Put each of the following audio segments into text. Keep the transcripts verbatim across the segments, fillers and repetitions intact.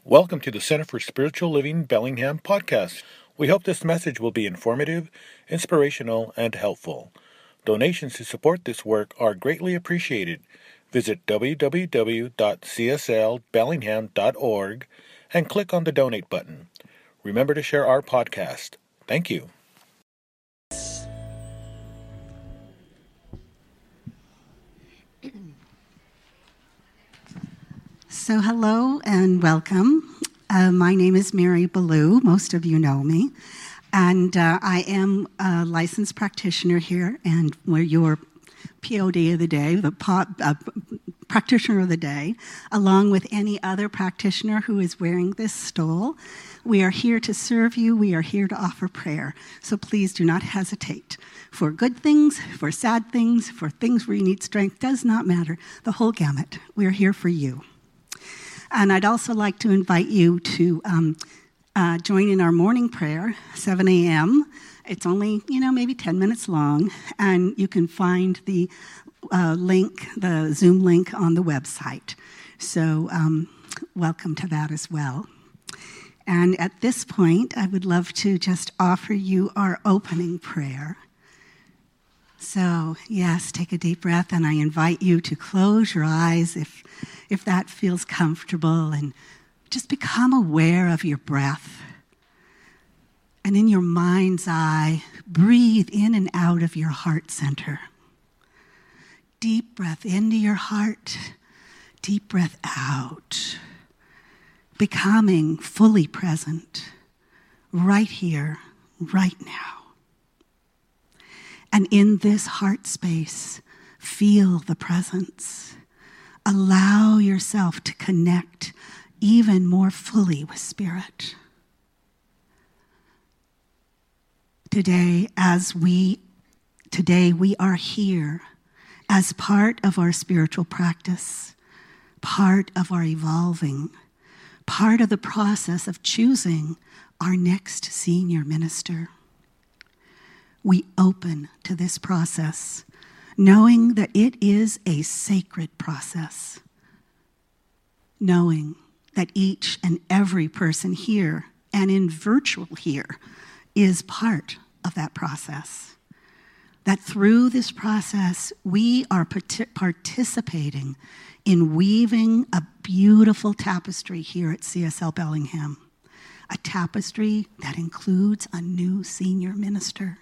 Welcome to the Center for Spiritual Living Bellingham podcast. We hope this message will be informative, inspirational, and helpful. Donations to support this work are greatly appreciated. Visit w w w dot c s l bellingham dot org and click on the donate button. Remember to share our podcast. Thank you. So hello and welcome. Uh, my name is Mary Ballou. Most of you know me. And uh, I am a licensed practitioner here, and we're your P O D of the day, the po- uh, practitioner of the day, along with any other practitioner who is wearing this stole. We are here to serve you. We are here to offer prayer. So please do not hesitate. For good things, for sad things, for things where you need strength, does not matter. The whole gamut. We are here for you. And I'd also like to invite you to um, uh, join in our morning prayer, seven a.m. It's only, you know, maybe ten minutes long, and you can find the uh, link, the Zoom link on the website. So um, welcome to that as well. And at this point, I would love to just offer you our opening prayer. So, yes, take a deep breath, and I invite you to close your eyes if if that feels comfortable, and just become aware of your breath. And in your mind's eye, breathe in and out of your heart center. Deep breath into your heart, deep breath out. Becoming fully present, right here, right now. And in this heart space, feel the presence. Allow yourself to connect even more fully with Spirit. Today, as we, today we are here as part of our spiritual practice, part of our evolving, part of the process of choosing our next senior minister. We open to this process, knowing that it is a sacred process, knowing that each and every person here and in virtual here is part of that process, that through this process we are part- participating in weaving a beautiful tapestry here at C S L Bellingham, a tapestry that includes a new senior minister.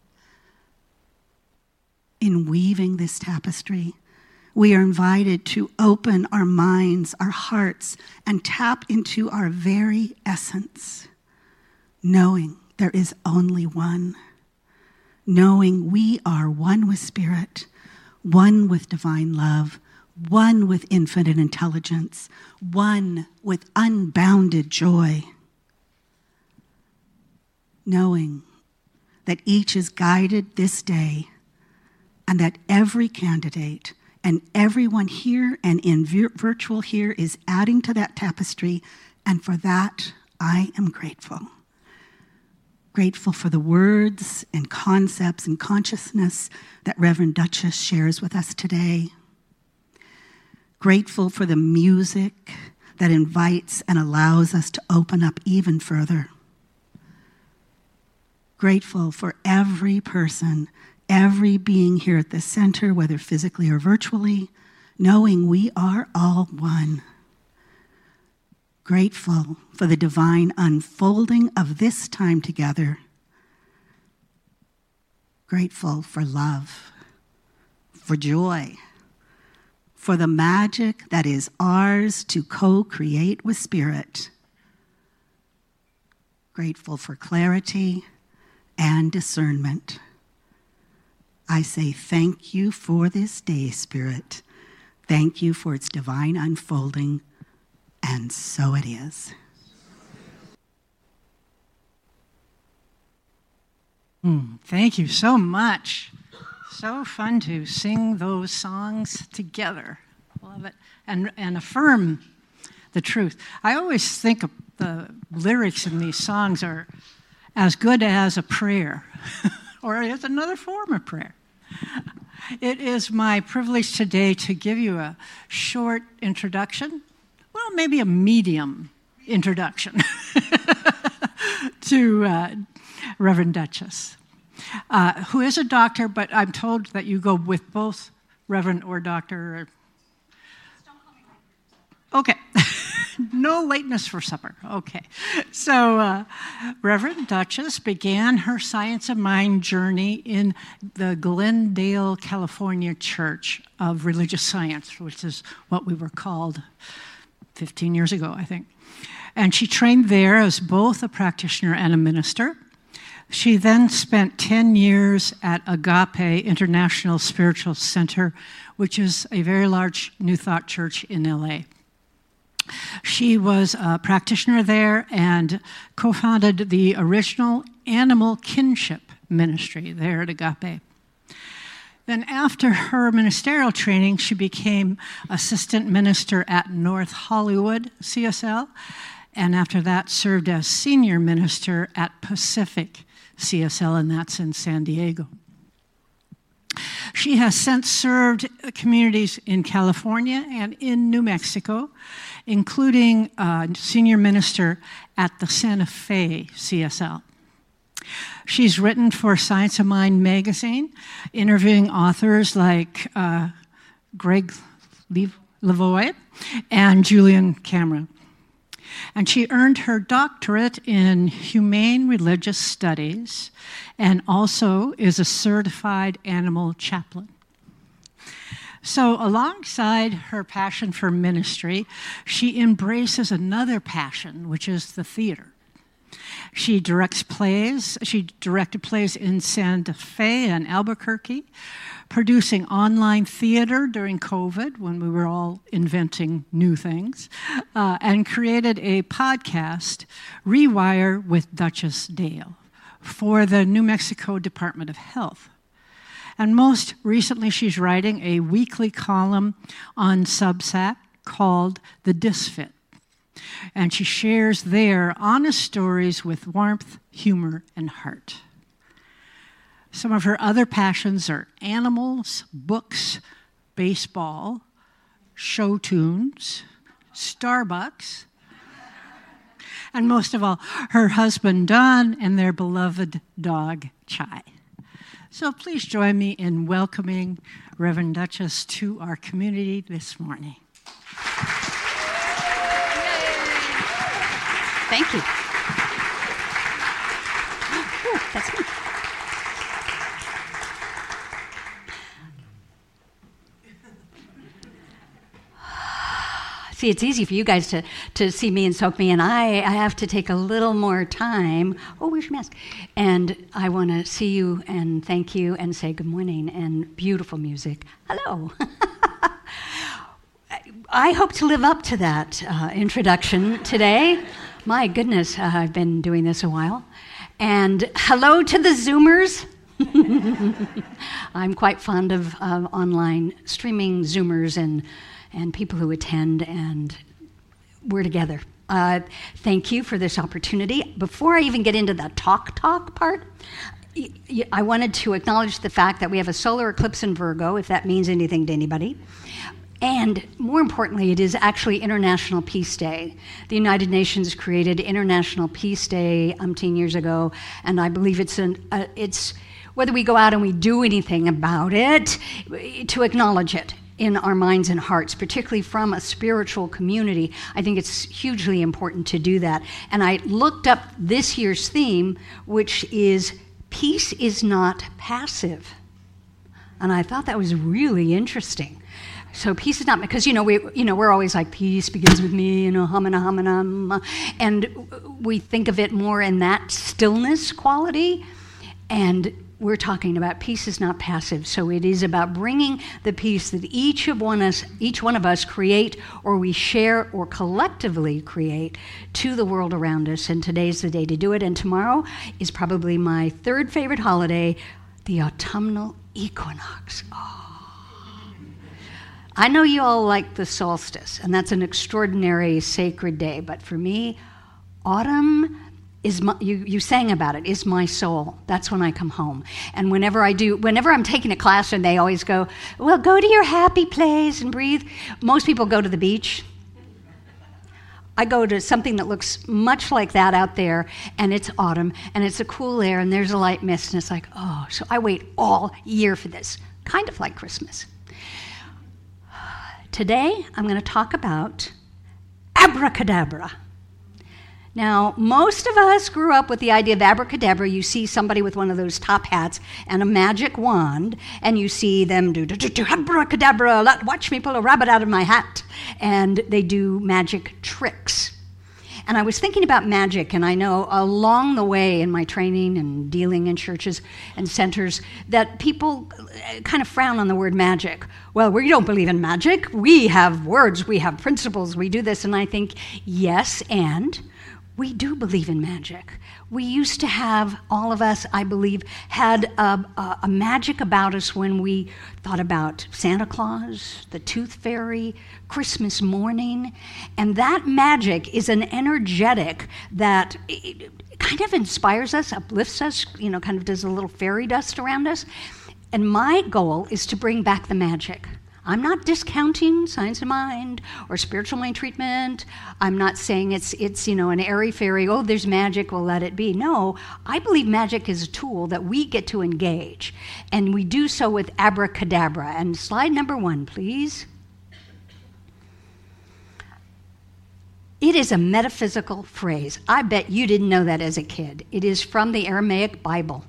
In weaving this tapestry, we are invited to open our minds, our hearts, and tap into our very essence, knowing there is only one, knowing we are one with Spirit, one with divine love, one with infinite intelligence, one with unbounded joy, knowing that each is guided this day, and that every candidate and everyone here and in vir- virtual here is adding to that tapestry, and for that, I am grateful. Grateful for the words and concepts and consciousness that Reverend Duchess shares with us today. Grateful for the music that invites and allows us to open up even further. Grateful for every person, every being here at the center, whether physically or virtually, knowing we are all one. Grateful for the divine unfolding of this time together. Grateful for love, for joy, for the magic that is ours to co-create with Spirit. Grateful for clarity and discernment. I say thank you for this day, Spirit. Thank you for its divine unfolding, and so it is. Mm, thank you so much. So fun to sing those songs together. Love it. And, and affirm the truth. I always think of the lyrics in these songs are as good as a prayer, or as another form of prayer. It is my privilege today to give you a short introduction, well, maybe a medium introduction to uh, Reverend Duchess, uh, who is a doctor, but I'm told that you go with both Reverend or Doctor. Or... Okay. No lateness for supper. Okay. So uh, Reverend Duchess began her Science of Mind journey in the Glendale, California Church of Religious Science, which is what we were called fifteen years ago, I think. And she trained there as both a practitioner and a minister. She then spent ten years at Agape International Spiritual Center, which is a very large New Thought church in L A. She was a practitioner there and co-founded the original Animal Kinship Ministry there at Agape. Then after her ministerial training, she became assistant minister at North Hollywood C S L, and after that served as senior minister at Pacific C S L, and that's in San Diego. She has since served communities in California and in New Mexico, including uh, senior minister at the Santa Fe C S L. She's written for Science of Mind magazine, interviewing authors like uh, Greg Lavoie and Julian Cameron. And she earned her doctorate in humane religious studies and also is a certified animal chaplain. So alongside her passion for ministry, she embraces another passion, which is the theater. She directs plays. She directed plays in Santa Fe and Albuquerque, producing online theater during COVID when we were all inventing new things, uh, and created a podcast, Rewire with Duchess Dale, for the New Mexico Department of Health. And most recently, she's writing a weekly column on Substack called The Disfit. And she shares there honest stories with warmth, humor, and heart. Some of her other passions are animals, books, baseball, show tunes, Starbucks, and most of all, her husband Don and their beloved dog Chai. So please join me in welcoming Reverend Duchess to our community this morning. Thank you. Ooh, that's me. See, it's easy for you guys to, to see me and soak me in. I, I have to take a little more time. Oh, where's your mask? And I want to see you and thank you and say good morning and beautiful music. Hello. I hope to live up to that uh, introduction today. My goodness, uh, I've been doing this a while. And hello to the Zoomers. I'm quite fond of uh, online streaming Zoomers and and people who attend, and we're together. Uh, thank you for this opportunity. Before I even get into the talk talk part, y- y- I wanted to acknowledge the fact that we have a solar eclipse in Virgo, if that means anything to anybody. And more importantly, it is actually International Peace Day. The United Nations created International Peace Day umpteen years ago, and I believe it's an uh, it's whether we go out and we do anything about it, to acknowledge it in our minds and hearts, particularly from a spiritual community. I think it's hugely important to do that. And I looked up this year's theme, which is peace is not passive. And I thought that was really interesting. So peace is not, because, you know, we, you know, we're always like, peace begins with me, you know, humana, humana, and we think of it more in that stillness quality. And we're talking about peace is not passive, so it is about bringing the peace that each of one us, each one of us create, or we share, or collectively create, to the world around us. And today's the day to do it. And tomorrow is probably my third favorite holiday, the autumnal equinox. Oh. I know you all like the solstice, and that's an extraordinary sacred day. But for me, autumn is my, you, you sang about it, is my soul. That's when I come home. And whenever I do, whenever I'm taking a class and they always go, well, go to your happy place and breathe. Most people go to the beach. I go to something that looks much like that out there, and it's autumn, and it's a cool air, and there's a light mist, and it's like, oh, so I wait all year for this, kind of like Christmas. Today, I'm going to talk about abracadabra. Now, most of us grew up with the idea of abracadabra. You see somebody with one of those top hats and a magic wand, and you see them do, do, do, do abracadabra, watch me pull a rabbit out of my hat, and they do magic tricks. And I was thinking about magic, and I know along the way in my training and dealing in churches and centers that people kind of frown on the word magic. Well, we don't believe in magic. We have words, we have principles, we do this. And I think, yes, and we do believe in magic. We used to have, all of us, I believe, had a, a, a magic about us when we thought about Santa Claus, the Tooth Fairy, Christmas morning. And that magic is an energetic that kind of inspires us, uplifts us, you know, kind of does a little fairy dust around us. And my goal is to bring back the magic. I'm not discounting science of mind or spiritual mind treatment. I'm not saying it's, it's you know, an airy-fairy, oh, there's magic, we'll let it be. No, I believe magic is a tool that we get to engage, and we do so with abracadabra. And slide number one, please. It is a metaphysical phrase. I bet you didn't know that as a kid. It is from the Aramaic Bible.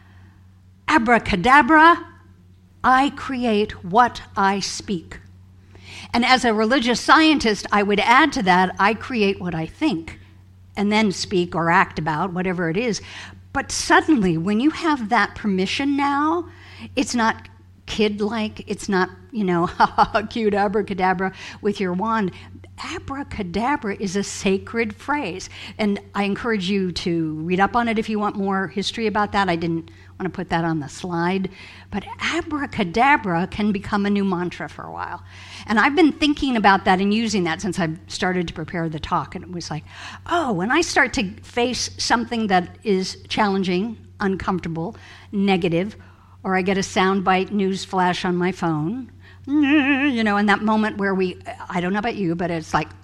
Abracadabra, I create what I speak. And as a religious scientist, I would add to that, I create what I think, and then speak or act about, whatever it is. But suddenly, when you have that permission now, it's not kid-like, it's not, you know, cute abracadabra with your wand. Abracadabra is a sacred phrase. And I encourage you to read up on it if you want more history about that. I didn't want to put that on the slide. But abracadabra can become a new mantra for a while. And I've been thinking about that and using that since I started to prepare the talk. And it was like, oh, when I start to face something that is challenging, uncomfortable, negative, or I get a soundbite news flash on my phone, you know, in that moment where we, I don't know about you, but it's like,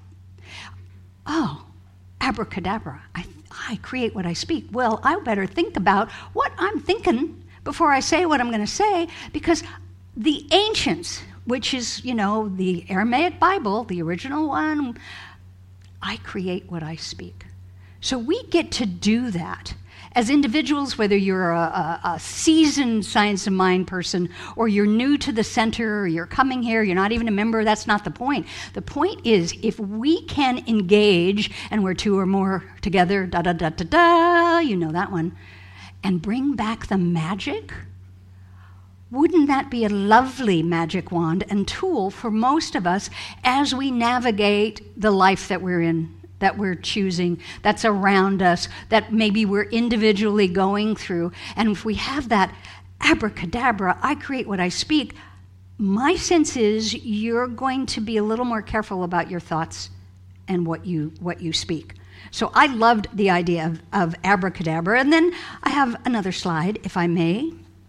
oh, abracadabra, I, I create what I speak. Well, I better think about what I'm thinking before I say what I'm going to say, because the ancients, which is, you know, the Aramaic Bible, the original one, I create what I speak. So we get to do that. As individuals, whether you're a, a, a seasoned science of mind person or you're new to the center or you're coming here, you're not even a member, that's not the point. The point is, if we can engage, and we're two or more together, da-da-da-da-da, you know that one, and bring back the magic, wouldn't that be a lovely magic wand and tool for most of us as we navigate the life that we're in, that we're choosing, that's around us, that maybe we're individually going through. And if we have that abracadabra, I create what I speak, my sense is you're going to be a little more careful about your thoughts and what you what you speak. So I loved the idea of, of abracadabra. And then I have another slide, if I may.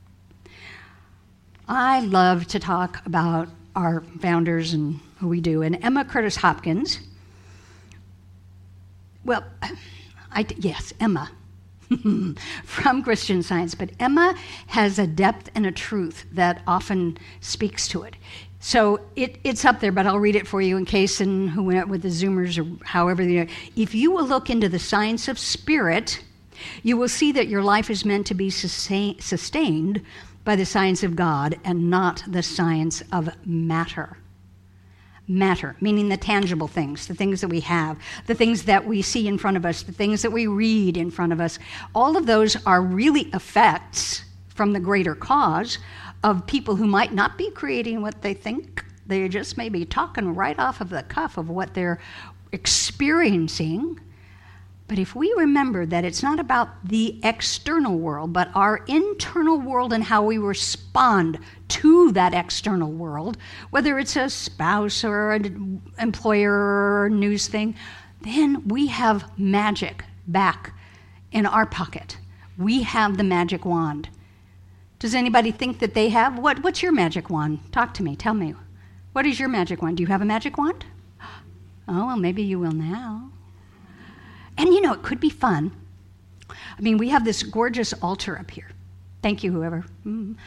I love to talk about our founders and who we do. And Emma Curtis Hopkins, well, I, yes, Emma, from Christian Science, but Emma has a depth and a truth that often speaks to it. So it, it's up there, but I'll read it for you in case, and who went with the Zoomers or however. They, if you will look into the science of spirit, you will see that your life is meant to be sustain, sustained by the science of God and not the science of matter. Matter, meaning the tangible things, the things that we have, the things that we see in front of us, the things that we read in front of us. All of those are really effects from the greater cause of people who might not be creating what they think. They just may be talking right off of the cuff of what they're experiencing. But if we remember that it's not about the external world, but our internal world and how we respond to that external world, whether it's a spouse or an employer or a news thing, then we have magic back in our pocket. We have the magic wand. Does anybody think that they have? What, what's your magic wand? Talk to me. Tell me. What is your magic wand? Do you have a magic wand? Oh, well, maybe you will now. And you know, it could be fun. I mean, we have this gorgeous altar up here. Thank you, whoever. Mm.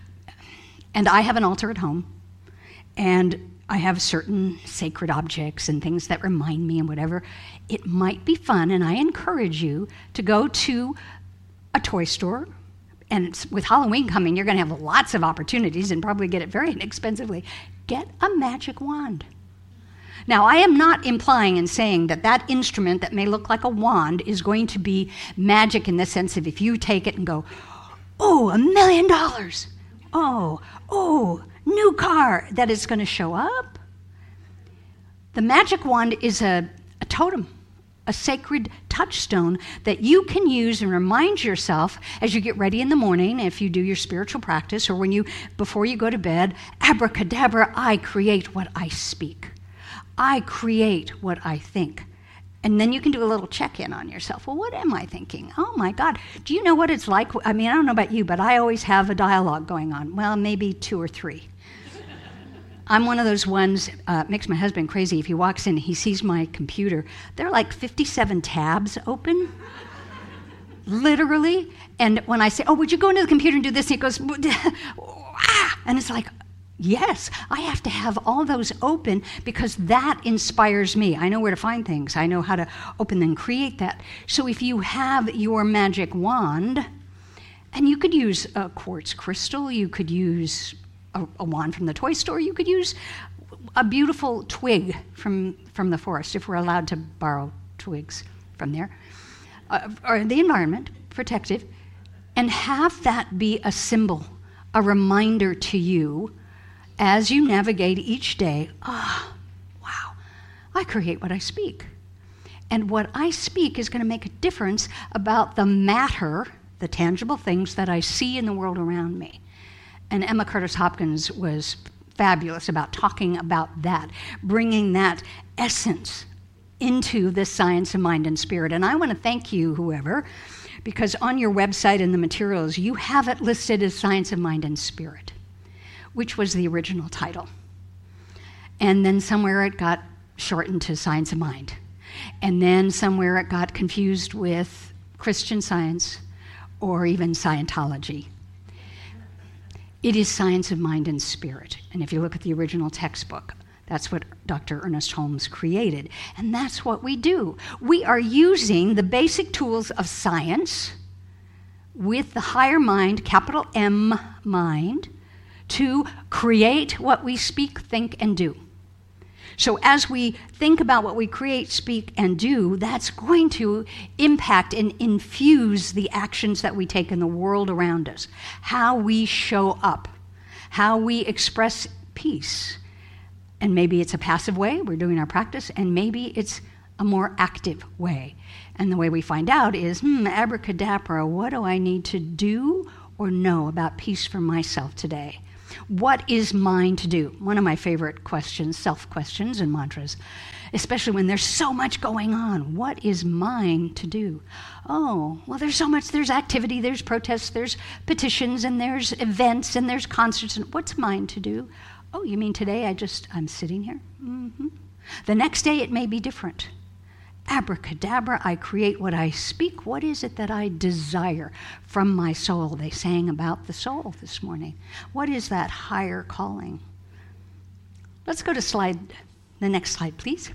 And I have an altar at home. And I have certain sacred objects and things that remind me and whatever. It might be fun, and I encourage you to go to a toy store. And it's, with Halloween coming, you're going to have lots of opportunities and probably get it very inexpensively. Get a magic wand. Now, I am not implying and saying that that instrument that may look like a wand is going to be magic in the sense of if you take it and go, oh, a million dollars. Oh, oh, new car, that is going to show up. The magic wand is a, a totem, a sacred touchstone that you can use and remind yourself as you get ready in the morning, if you do your spiritual practice, or when you, before you go to bed, abracadabra, I create what I speak. I create what I think. And then you can do a little check-in on yourself. Well, what am I thinking? Oh, my God. Do you know what it's like? I mean, I don't know about you, but I always have a dialogue going on. Well, maybe two or three. I'm one of those ones, uh, makes my husband crazy. If he walks in, he sees my computer. There are like fifty-seven tabs open, literally. And when I say, oh, would you go into the computer and do this? And he goes, ah! And it's like, yes, I have to have all those open because that inspires me. I know where to find things. I know how to open and create that. So if you have your magic wand, and you could use a quartz crystal, you could use a, a wand from the toy store, you could use a beautiful twig from, from the forest, if we're allowed to borrow twigs from there, uh, or the environment, protective, and have that be a symbol, a reminder to you as you navigate each day. Ah, oh, wow, I create what I speak. And what I speak is going to make a difference about the matter, the tangible things that I see in the world around me. And Emma Curtis Hopkins was fabulous about talking about that, bringing that essence into the science of mind and spirit. And I want to thank you, whoever, because on your website and the materials, you have it listed as Science of Mind and Spirit, which was the original title. And then somewhere it got shortened to Science of Mind. And then somewhere it got confused with Christian Science or even Scientology. It is Science of Mind and Spirit. And if you look at the original textbook, that's what Doctor Ernest Holmes created. And that's what we do. We are using the basic tools of science with the higher mind, capital M mind, to create what we speak, think, and do. So as we think about what we create, speak, and do, that's going to impact and infuse the actions that we take in the world around us, how we show up, how we express peace. And maybe it's a passive way, we're doing our practice, and maybe it's a more active way. And the way we find out is, hmm, abracadabra, what do I need to do or know about peace for myself today? What is mine to do? One of my favorite questions, self-questions and mantras, especially when there's so much going on. What is mine to do? Oh, well, there's so much. There's activity, there's protests, there's petitions, and there's events, and there's concerts. And what's mine to do? Oh, you mean today I just, I'm sitting here? Mm-hmm. The next day it may be different. Abracadabra, I create what I speak. What is it that I desire from my soul? They sang about the soul this morning. What is that higher calling? Let's go to slide, the next slide, please.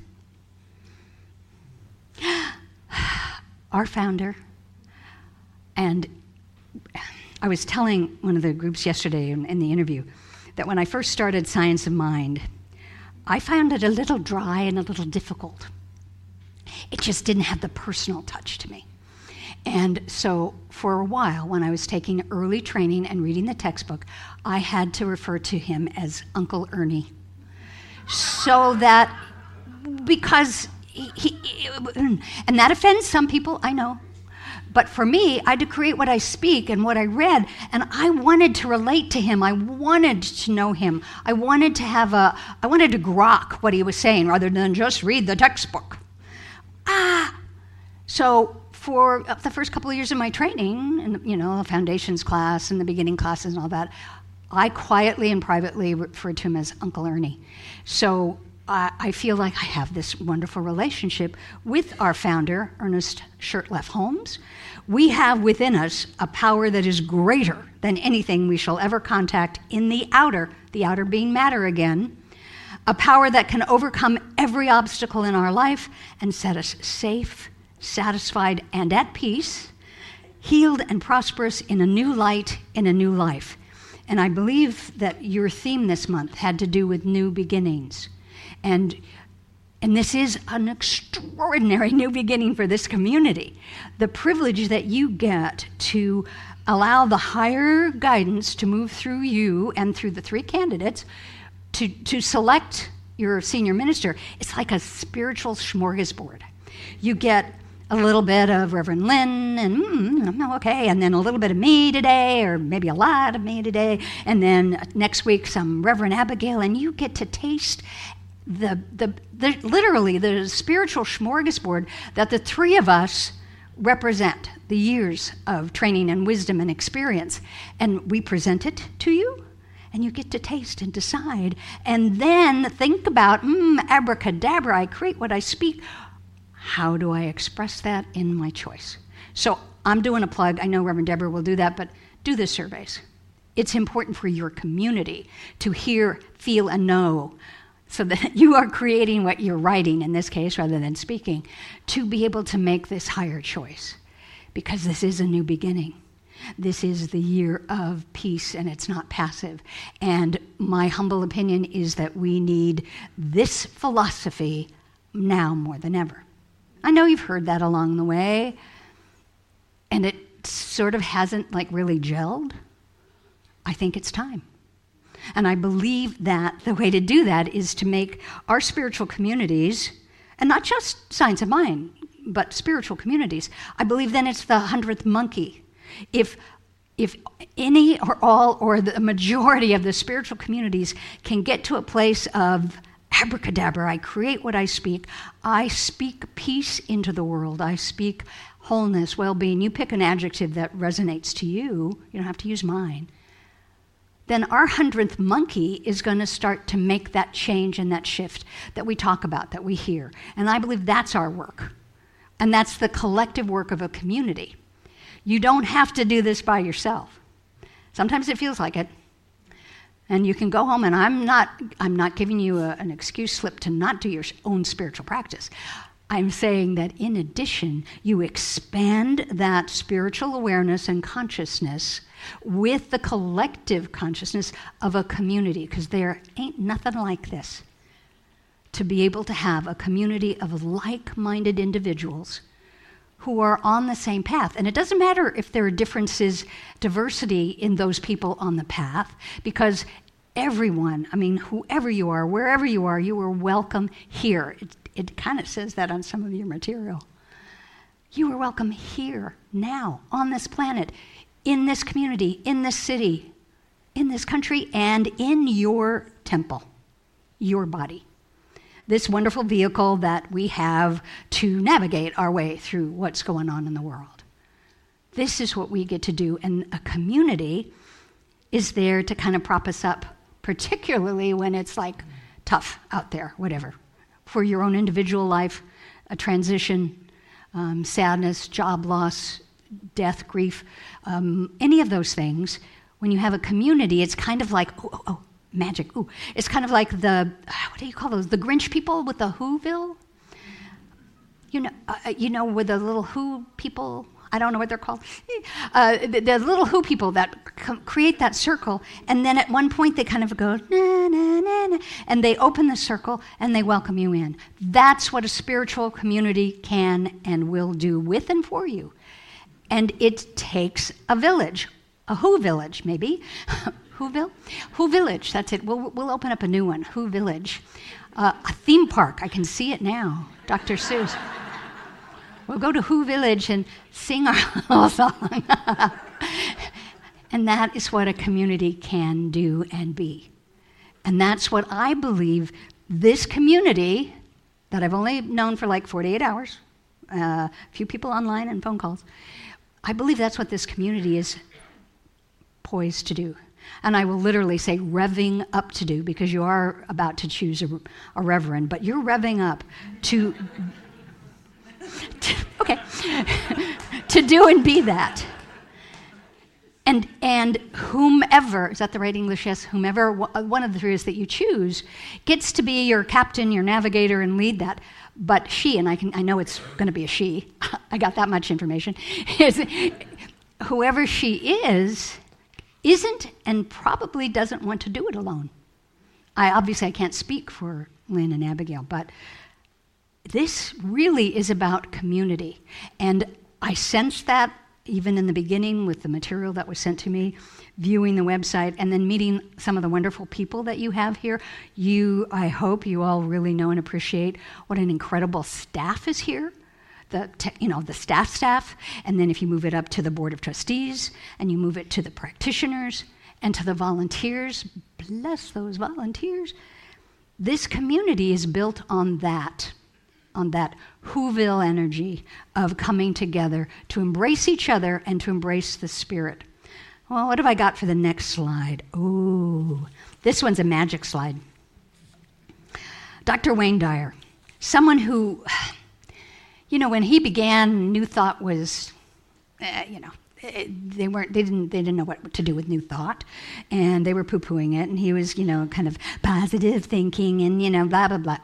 Our founder, and I was telling one of the groups yesterday in, in the interview that when I first started Science of Mind, I found it a little dry and a little difficult. It just didn't have the personal touch to me. And so for a while, when I was taking early training and reading the textbook, I had to refer to him as Uncle Ernie. So that, because he, he, and that offends some people, I know. But for me, I had to create what I speak and what I read, and I wanted to relate to him. I wanted to know him. I wanted to have a, I wanted to grok what he was saying rather than just read the textbook. Ah, so for the first couple of years of my training, and you know, the foundations class and the beginning classes and all that, I quietly and privately referred to him as Uncle Ernie. So I, I feel like I have this wonderful relationship with our founder, Ernest Shurtleff Holmes. We have within us a power that is greater than anything we shall ever contact in the outer, the outer being matter again, a power that can overcome every obstacle in our life and set us safe, satisfied, and at peace, healed and prosperous in a new light, in a new life. And I believe that your theme this month had to do with new beginnings. And, and this is an extraordinary new beginning for this community. The privilege that you get to allow the higher guidance to move through you and through the three candidates to, to select your senior minister. It's like a spiritual smorgasbord. You get a little bit of Reverend Lynn, and mm, okay, and then a little bit of me today, or maybe a lot of me today, and then next week some Reverend Abigail, and you get to taste the, the, the literally the spiritual smorgasbord that the three of us represent, the years of training and wisdom and experience, and we present it to you, and you get to taste and decide, and then think about, mm, abracadabra, I create what I speak. How do I express that in my choice? So I'm doing a plug. I know Reverend Deborah will do that, but do the surveys. It's important for your community to hear, feel, and know so that you are creating what you're writing, in this case, rather than speaking, to be able to make this higher choice. Because this is a new beginning. This is the year of peace, and it's not passive. And my humble opinion is that we need this philosophy now more than ever. I know you've heard that along the way, and it sort of hasn't like really gelled. I think it's time. And I believe that the way to do that is to make our spiritual communities, and not just Science of Mind, but spiritual communities. I believe then it's the hundredth monkey. If if any or all or the majority of the spiritual communities can get to a place of abracadabra, I create what I speak. I speak peace into the world. I speak wholeness, well-being. You pick an adjective that resonates to you. You don't have to use mine. Then our hundredth monkey is going to start to make that change and that shift that we talk about, that we hear. And I believe that's our work. And that's the collective work of a community. You don't have to do this by yourself. Sometimes it feels like it. And you can go home, and I'm not I'm not giving you a, an excuse slip to not do your own spiritual practice. I'm saying that in addition, you expand that spiritual awareness and consciousness with the collective consciousness of a community, because there ain't nothing like this. To be able to have a community of like-minded individuals who are on the same path. And it doesn't matter if there are differences, diversity in those people on the path, because everyone, I mean, whoever you are, wherever you are, you are welcome here. It, it kind of says that on some of your material. You are welcome here, now, on this planet, in this community, in this city, in this country, and in your temple, your body. This wonderful vehicle that we have to navigate our way through what's going on in the world. This is what we get to do, and a community is there to kind of prop us up, particularly when it's like tough out there, whatever. For your own individual life, a transition, um, sadness, job loss, death, grief, um, any of those things, when you have a community, it's kind of like, oh, oh, oh. Magic. Ooh, it's kind of like the, what do you call those? The Grinch people with the Whoville? You know, uh, you know, with the little Who people, I don't know what they're called. Uh, the, the little Who people that c- create that circle, and then at one point they kind of go, na, na, na, na, and they open the circle and they welcome you in. That's what a spiritual community can and will do with and for you. And it takes a village, a Who village maybe, Whoville? Who Village, that's it. We'll, we'll open up a new one, Who Village. Uh, a theme park, I can see it now, Doctor Seuss. We'll go to Who Village and sing our little song. And that is what a community can do and be. And that's what I believe this community, that I've only known for like forty-eight hours, a uh, few people online and phone calls, I believe that's what this community is poised to do. And I will literally say revving up to do, because you are about to choose a, a reverend, but you're revving up to, to okay, to do and be that. And and whomever, is that the right English? Yes, whomever, one of the three is that you choose, gets to be your captain, your navigator, and lead that. But she, and I can I know it's going to be a she, I got that much information, is whoever she is, isn't and probably doesn't want to do it alone. I obviously I can't speak for Lynn and Abigail, but this really is about community. And I sensed that even in the beginning with the material that was sent to me, viewing the website, and then meeting some of the wonderful people that you have here. You, I hope you all really know and appreciate what an incredible staff is here. The, te- you know, the staff staff, and then if you move it up to the Board of Trustees, and you move it to the practitioners, and to the volunteers, bless those volunteers. This community is built on that. on that Whoville energy of coming together to embrace each other and to embrace the Spirit. Well, what have I got for the next slide? Ooh, this one's a magic slide. Doctor Wayne Dyer, someone who, you know, when he began, New Thought was, uh, you know, they weren't, they didn't, they didn't know what to do with New Thought, and they were poo-pooing it, and he was, you know, kind of positive thinking, and you know, blah blah blah.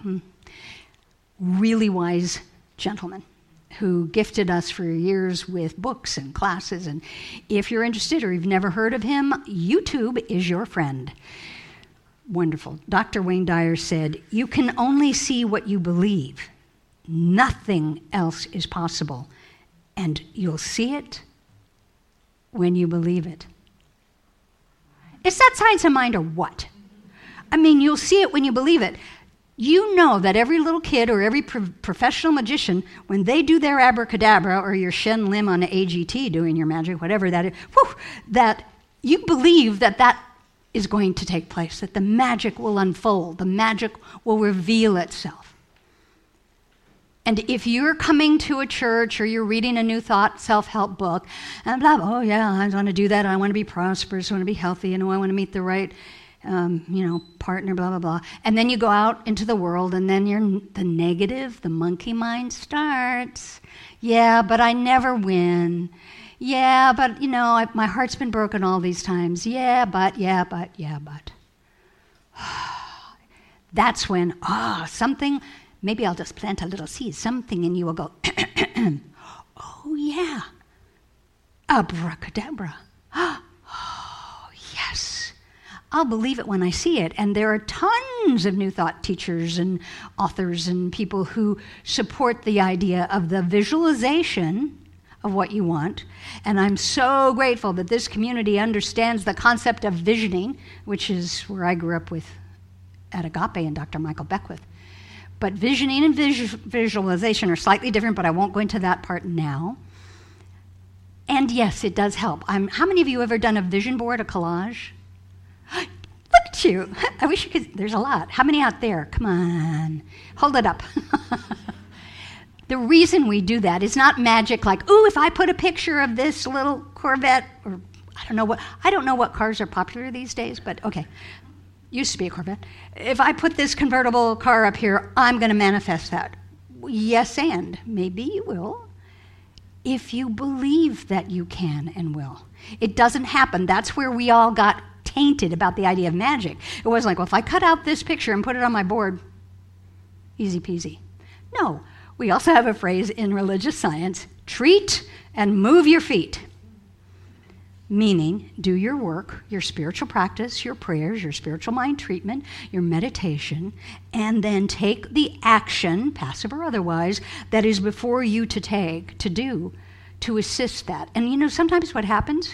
Really wise gentleman who gifted us for years with books and classes. And if you're interested or you've never heard of him, YouTube is your friend. Wonderful. Doctor Wayne Dyer said, "You can only see what you believe. Nothing else is possible. And you'll see it when you believe it." Is that science of mind or what? I mean, you'll see it when you believe it. You know that every little kid or every pro- professional magician, when they do their abracadabra, or your Shen Lim on A G T doing your magic, whatever that is, whew, that you believe that that is going to take place, that the magic will unfold, the magic will reveal itself. And if you're coming to a church or you're reading a New Thought self-help book, and blah, blah, oh yeah, I want to do that, I want to be prosperous, I want to be healthy, and I want to meet the right Um, you know, partner, blah, blah, blah. And then you go out into the world, and then you're the negative, the monkey mind starts. Yeah, but I never win. Yeah, but, you know, I, my heart's been broken all these times. Yeah, but, yeah, but, yeah, but. That's when, ah, oh, something, maybe I'll just plant a little seed. Something in you will go, oh, yeah, abracadabra. Oh, yes. I'll believe it when I see it. And there are tons of New Thought teachers and authors and people who support the idea of the visualization of what you want. And I'm so grateful that this community understands the concept of visioning, which is where I grew up with at Agape and Doctor Michael Beckwith. But visioning and vis- visualization are slightly different, but I won't go into that part now. And yes, it does help. I'm, how many of you have ever done a vision board, a collage? Look at you. I wish you could. There's a lot. How many out there? Come on. Hold it up. The reason we do that is not magic like, ooh, if I put a picture of this little Corvette, or I don't know what, I don't know what cars are popular these days, but okay. Used to be a Corvette. If I put this convertible car up here, I'm going to manifest that. Yes, and maybe you will. If you believe that you can and will. It doesn't happen. That's where we all got tainted about the idea of magic. It was like, well, if I cut out this picture and put it on my board, easy peasy. No, we also have a phrase in religious science, treat and move your feet. Meaning, do your work, your spiritual practice, your prayers, your spiritual mind treatment, your meditation, and then take the action, passive or otherwise, that is before you to take, to do, to assist that. And you know, sometimes what happens,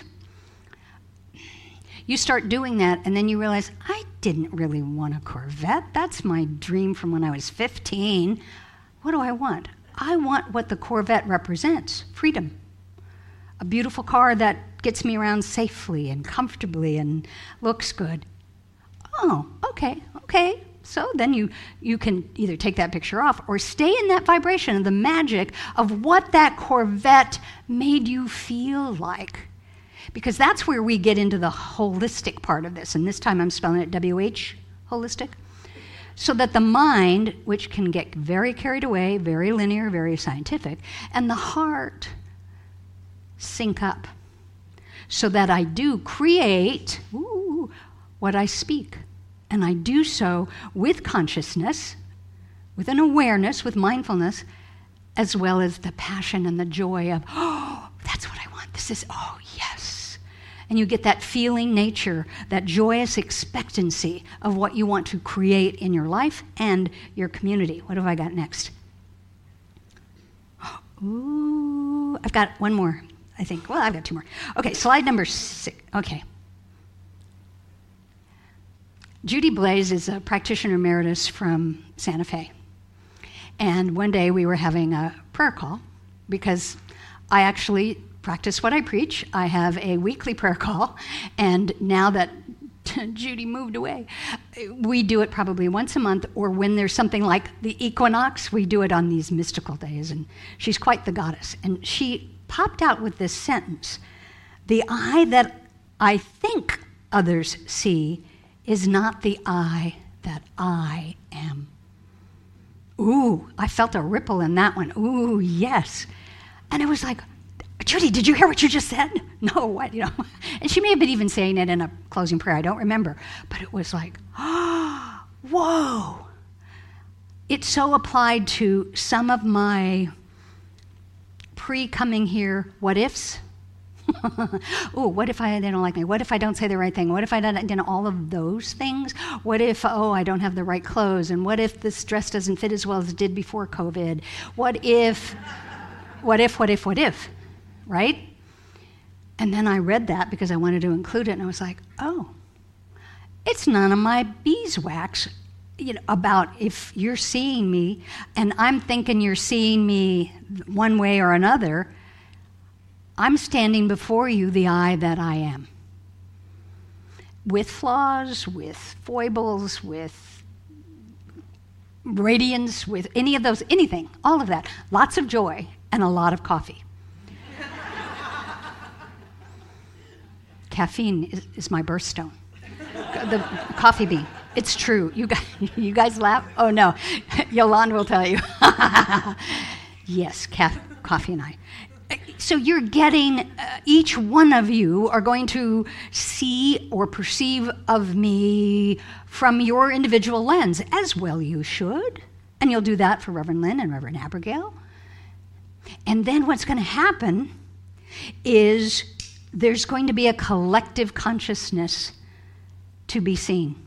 you start doing that, and then you realize, I didn't really want a Corvette. That's my dream from when I was fifteen. What do I want? I want what the Corvette represents, freedom. A beautiful car that gets me around safely and comfortably and looks good. Oh, okay, okay. So then you, you can either take that picture off or stay in that vibration of the magic of what that Corvette made you feel like. because that's where we get into the holistic part of this. And this time I'm spelling it W H, holistic. So that the mind, which can get very carried away, very linear, very scientific, and the heart sync up. So that I do create ooh, what I speak. And I do so with consciousness, with an awareness, with mindfulness, as well as the passion and the joy of, oh, that's what I want. This is, oh, yes. And you get that feeling nature, that joyous expectancy of what you want to create in your life and your community. What have I got next? Ooh, I've got one more, I think. Well, I've got two more. Okay, slide number six. Okay. Judy Blaze is a practitioner emeritus from Santa Fe. And one day we were having a prayer call because I actually practice what I preach. I have a weekly prayer call, and now that Judy moved away, we do it probably once a month, or when there's something like the equinox, we do it on these mystical days, and she's quite the goddess. And she popped out with this sentence: the eye that I think others see is not the eye that I am. Ooh, I felt a ripple in that one. Ooh, yes. And I was like, Judy, did you hear what you just said? No, what, you know? And she may have been even saying it in a closing prayer, I don't remember. But it was like, oh, whoa. It so applied to some of my pre-coming here what ifs. Oh, what if I, they don't like me? What if I don't say the right thing? What if I don't, you know, all of those things? What if, oh, I don't have the right clothes? And what if this dress doesn't fit as well as it did before COVID? What if, what if, what if, what if, right? And then I read that because I wanted to include it, and I was like, oh, it's none of my beeswax, you know, about if you're seeing me, and I'm thinking you're seeing me one way or another. I'm standing before you, the I that I am. With flaws, with foibles, with radiance, with any of those, anything, all of that. Lots of joy and a lot of coffee. Caffeine is, is my birthstone. The coffee bean. It's true. You guys, you guys laugh? Oh, no. Yolanda will tell you. Yes, ca- coffee and I. So you're getting, uh, each one of you are going to see or perceive of me from your individual lens, as well you should. And you'll do that for Reverend Lynn and Reverend Abigail. And then what's going to happen is there's going to be a collective consciousness to be seen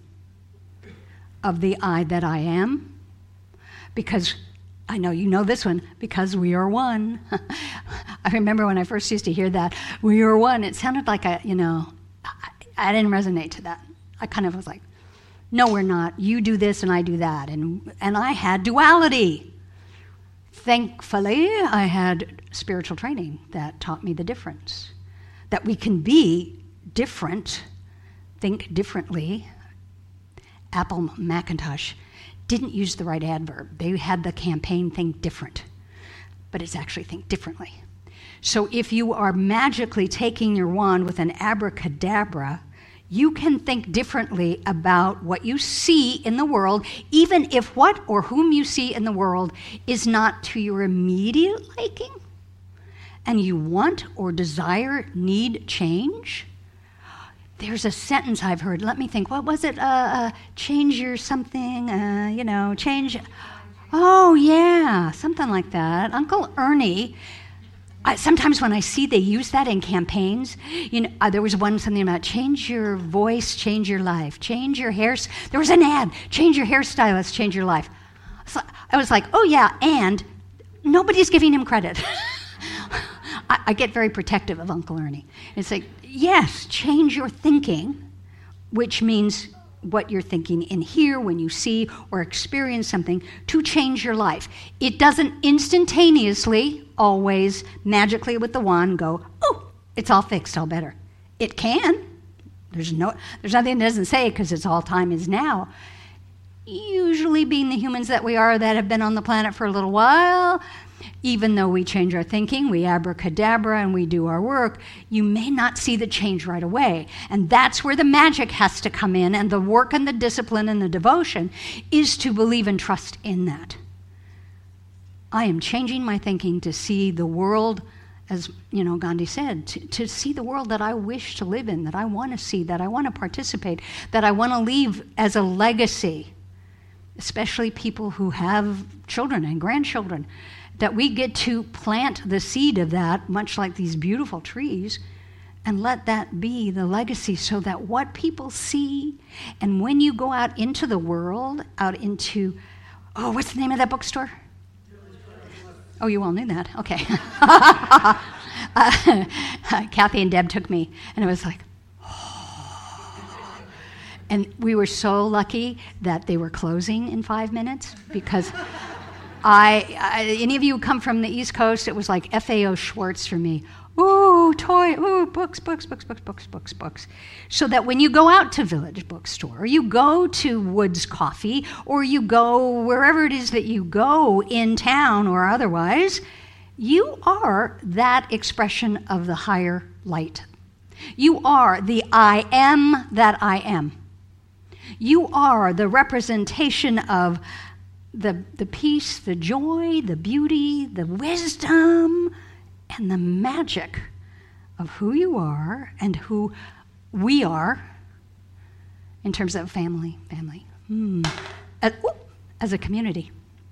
of the I that I am, because I know you know this one, because we are one. I remember when I first used to hear that, we are one, it sounded like a, you know, I, I didn't resonate to that. I kind of was like, no, we're not. You do this and I do that. And, and I had duality. Thankfully, I had spiritual training that taught me the difference. That we can be different, think differently. Apple Macintosh didn't use the right adverb. They had the campaign think different, but it's actually think differently. So if you are magically taking your wand with an abracadabra, you can think differently about what you see in the world, even if what or whom you see in the world is not to your immediate liking, and you want or desire, need change. There's a sentence I've heard. Let me think. What was it? Uh, uh, change your something, uh, you know, change. Oh, yeah, something like that. Uncle Ernie, I, sometimes when I see they use that in campaigns, you know, uh, there was one something about change your voice, change your life, change your hair. There was an ad, change your hairstylist, change your life. So I was like, oh, yeah, and nobody's giving him credit. I, I get very protective of Uncle Ernie. It's like, yes, change your thinking, which means what you're thinking in here when you see or experience something, to change your life. It doesn't instantaneously, always, magically with the wand go, oh, it's all fixed, all better. It can. There's no, there's nothing that doesn't say because it's all time is now. Usually being the humans that we are that have been on the planet for a little while, Even though we change our thinking, we abracadabra and we do our work, you may not see the change right away. And that's where the magic has to come in, and the work and the discipline and the devotion is to believe and trust in that. I am changing my thinking to see the world, as you know, Gandhi said, to, to see the world that I wish to live in, that I want to see, that I want to participate, that I want to leave as a legacy, especially people who have children and grandchildren, that we get to plant the seed of that, much like these beautiful trees, and let that be the legacy, so that what people see, and when you go out into the world, out into, oh, what's the name of that bookstore? Oh, you all knew that. Okay. uh, Kathy and Deb took me, and it was like, oh. And we were so lucky that they were closing in five minutes, because I, I, any of you who come from the East Coast, it was like F A O Schwartz for me. Ooh, toy, ooh, books, books, books, books, books, books, books. So that when you go out to Village Bookstore, or you go to Woods Coffee, or you go wherever it is that you go in town or otherwise, you are that expression of the higher light. You are the I am that I am. You are the representation of the, the peace, the joy, the beauty, the wisdom, and the magic of who you are and who we are in terms of family, family, hmm. as, as a community.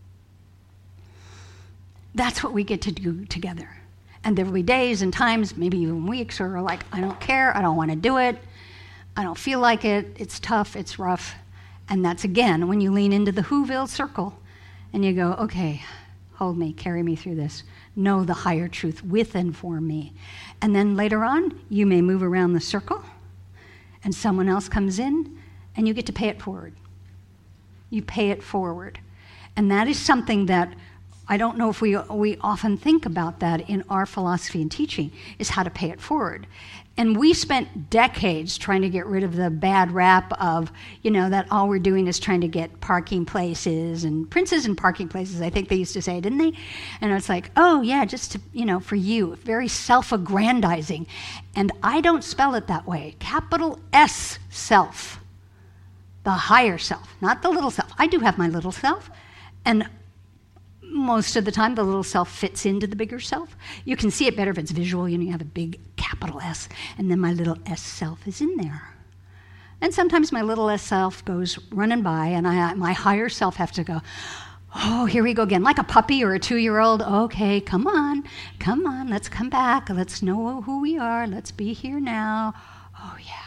That's what we get to do together. And there will be days and times, maybe even weeks, where we're like, I don't care, I don't want to do it, I don't feel like it, it's tough, it's rough. And that's, again, when you lean into the Whoville circle and you go, okay, hold me, carry me through this. Know the higher truth with and for me. And then later on, you may move around the circle, and someone else comes in, and you get to pay it forward. You pay it forward. And that is something that I don't know if we we often think about that in our philosophy and teaching, is how to pay it forward. And we spent decades trying to get rid of the bad rap of, you know, that all we're doing is trying to get parking places and princes and parking places, I think they used to say, didn't they? And it's like, oh, yeah, just to, you know, for you, very self-aggrandizing. And I don't spell it that way. Capital S self, the higher self, not the little self. I do have my little self, and most of the time, the little self fits into the bigger self. You can see it better if it's visual. You know, you have a big capital S, and then my little S self is in there. And sometimes my little S self goes running by, and I, my higher self has to go, oh, here we go again, like a puppy or a two-year-old. Okay, come on, come on, let's come back. Let's know who we are. Let's be here now. Oh, yeah.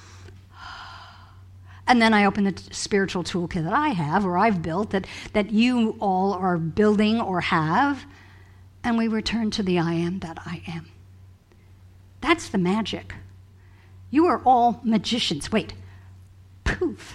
And then I open the t- spiritual toolkit that I have, or I've built, that, that you all are building or have, and we return to the I am that I am. That's the magic. You are all magicians. Wait. Poof.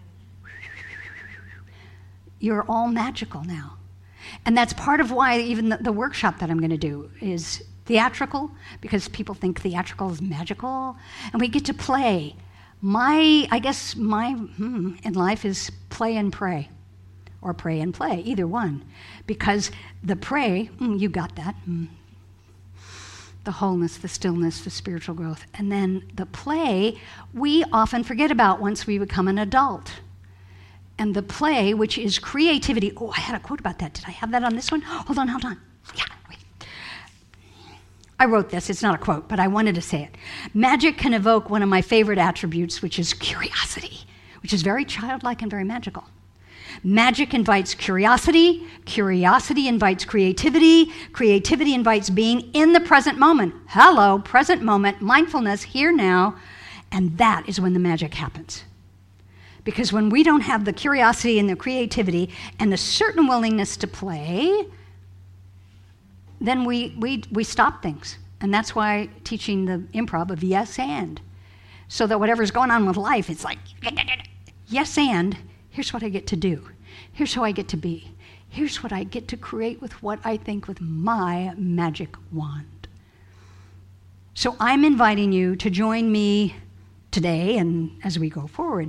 You're all magical now. And that's part of why even the, the workshop that I'm going to do is theatrical, because people think theatrical is magical, and we get to play. My, I guess my hmm, in life is play and pray, or pray and play, either one. Because the pray, mm, you got that, mm, the wholeness, the stillness, the spiritual growth. And then the play, we often forget about once we become an adult. And the play, which is creativity. Oh, I had a quote about that. Did I have that on this one? Hold on, hold on. Yeah, wait. I wrote this, it's not a quote, but I wanted to say it. Magic can evoke one of my favorite attributes, which is curiosity, which is very childlike and very magical. Magic invites curiosity, curiosity invites creativity, creativity invites being in the present moment. Hello, present moment, mindfulness, here now, and that is when the magic happens. Because when we don't have the curiosity and the creativity and the certain willingness to play, then we, we, we stop things. And that's why teaching the improv of yes and. So that whatever's going on with life, it's like, yes and, here's what I get to do. Here's who I get to be. Here's what I get to create with what I think with my magic wand. So I'm inviting you to join me today and as we go forward,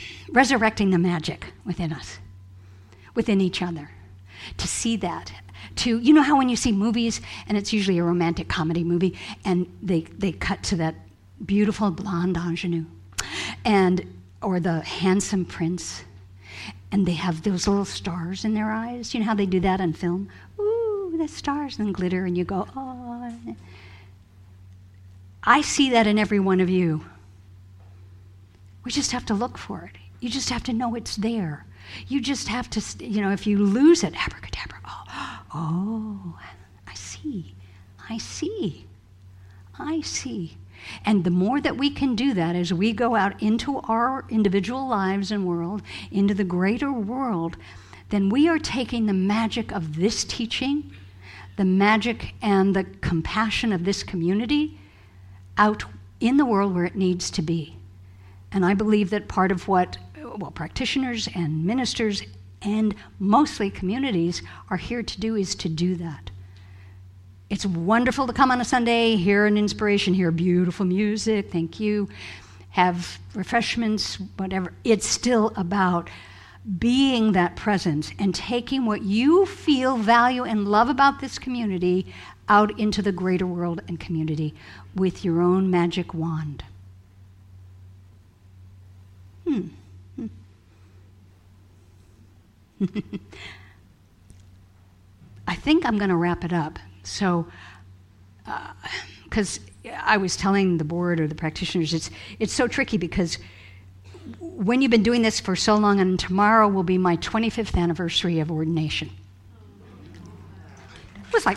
resurrecting the magic within us, within each other, to see that, to, you know how when you see movies, and it's usually a romantic comedy movie, and they, they cut to that beautiful blonde ingenue, and or the handsome prince, and they have those little stars in their eyes. You know how they do that on film? Ooh, the stars and glitter, and you go, oh. I see that in every one of you. We just have to look for it. You just have to know it's there. You just have to, you know, if you lose it, abracadabra, oh, oh, I see, I see, I see. And the more that we can do that as we go out into our individual lives and world, into the greater world, then we are taking the magic of this teaching, the magic and the compassion of this community out in the world where it needs to be. And I believe that part of what, well, practitioners and ministers and mostly communities are here to do is to do that. It's wonderful to come on a Sunday, hear an inspiration, hear beautiful music, thank you, have refreshments, whatever. It's still about being that presence and taking what you feel, value, and love about this community out into the greater world and community with your own magic wand. Hmm. I think I'm going to wrap it up. So, because uh, I was telling the board or the practitioners, it's it's so tricky because when you've been doing this for so long, and tomorrow will be my twenty-fifth anniversary of ordination. It was like,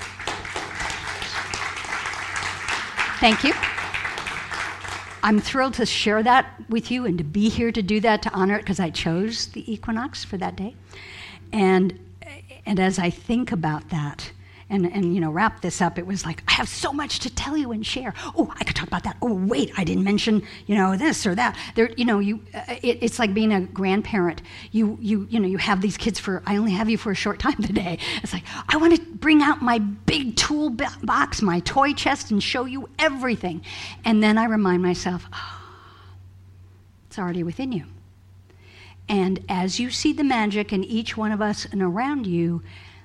thank you. I'm thrilled to share that with you and to be here to do that, to honor it, because I chose the equinox for that day. And and as I think about that, and, and you know, wrap this up, it was like, I have so much to tell you and share. Oh, I could talk about that. Oh, wait, I didn't mention, you know, this or that. There, you know, you, uh, it, it's like being a grandparent. You, you, you know, you have these kids for, I only have you for a short time today. It's like, I want to bring out my big tool box, my toy chest, and show you everything. And then I remind myself, oh, it's already within you. And as you see the magic in each one of us and around you,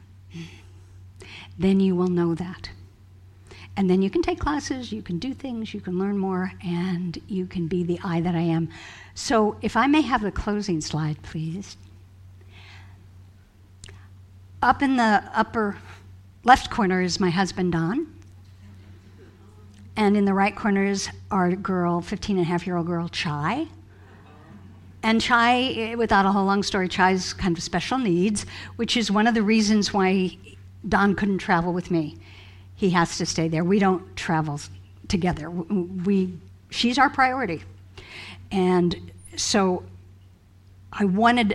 then you will know that. And then you can take classes, you can do things, you can learn more, and you can be the I that I am. So if I may have the closing slide, please. Up in the upper left corner is my husband, Don. And in the right corner is our girl, fifteen and a half year old girl, Chai. And Chai, without a whole long story, Chai's kind of special needs, which is one of the reasons why Don couldn't travel with me. He has to stay there. We don't travel together. We, she's our priority. And so I wanted,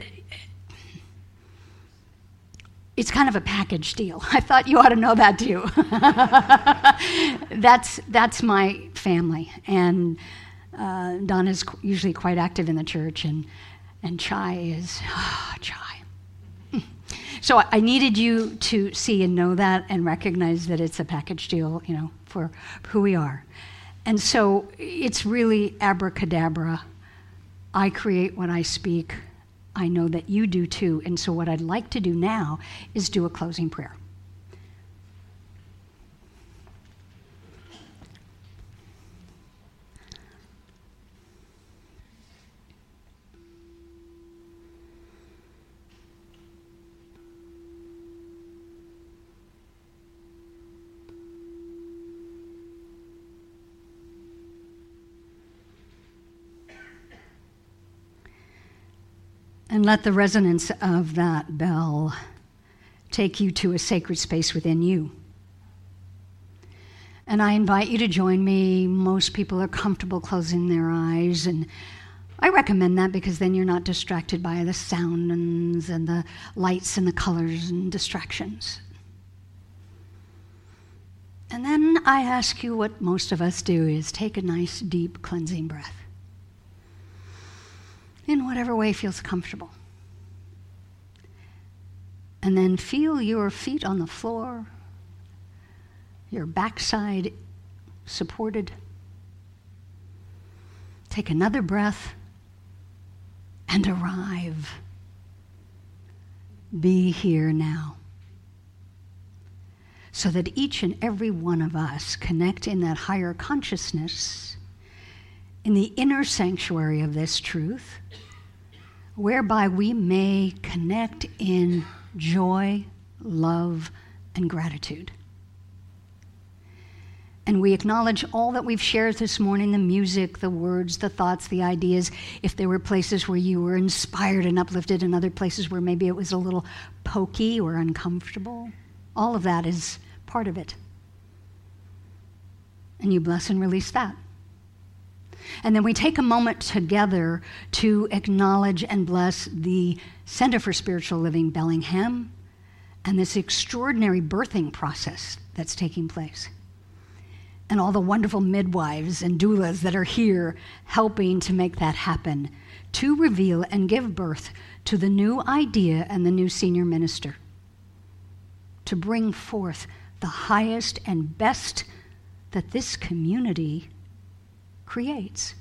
it's kind of a package deal. I thought you ought to know that too. that's, that's my family. And uh, Don is usually quite active in the church, and, and Chai is, oh, Chai. So I needed you to see and know that and recognize that it's a package deal, you know, for who we are. And so it's really abracadabra. I create what I speak. I know that you do too. And so what I'd like to do now is do a closing prayer. And let the resonance of that bell take you to a sacred space within you. And I invite you to join me. Most people are comfortable closing their eyes, and I recommend that because then you're not distracted by the sounds and the lights and the colors and distractions. And then I ask you what most of us do is take a nice, deep, cleansing breath. In whatever way feels comfortable. And then feel your feet on the floor, your backside supported. Take another breath and arrive. Be here now. so that each and every one of us connect in that higher consciousness, in the inner sanctuary of this truth, whereby we may connect in joy, love, and gratitude. And we acknowledge all that we've shared this morning, the music, the words, the thoughts, the ideas. If there were places where you were inspired and uplifted and other places where maybe it was a little pokey or uncomfortable, all of that is part of it. And you bless and release that. And then we take a moment together to acknowledge and bless the Center for Spiritual Living Bellingham and this extraordinary birthing process that's taking place. And all the wonderful midwives and doulas that are here helping to make that happen, to reveal and give birth to the new idea and the new senior minister, to bring forth the highest and best that this community creates.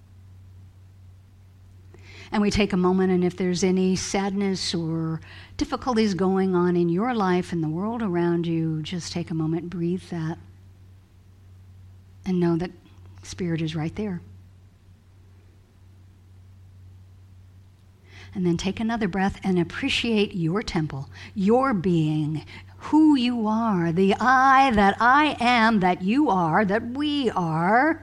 And we take a moment, and if there's any sadness or difficulties going on in your life and the world around you, just take a moment, breathe that, and know that Spirit is right there. And then take another breath and appreciate your temple, your being, who you are, the I that I am, that you are, that we are.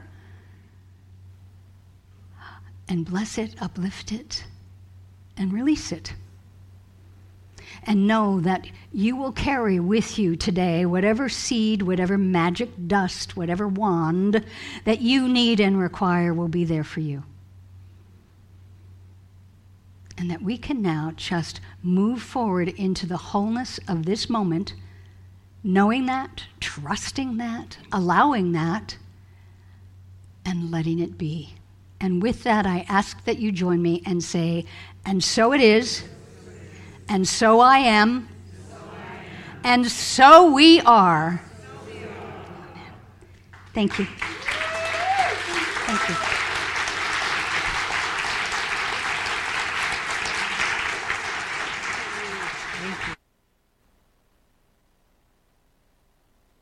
And bless it, uplift it, and release it. And know that you will carry with you today whatever seed, whatever magic dust, whatever wand that you need and require will be there for you. And that we can now just move forward into the wholeness of this moment, knowing that, trusting that, allowing that, and letting it be. And with that, I ask that you join me and say, and so it is, and so I am, and so we are. Thank you. Thank you. Thank you.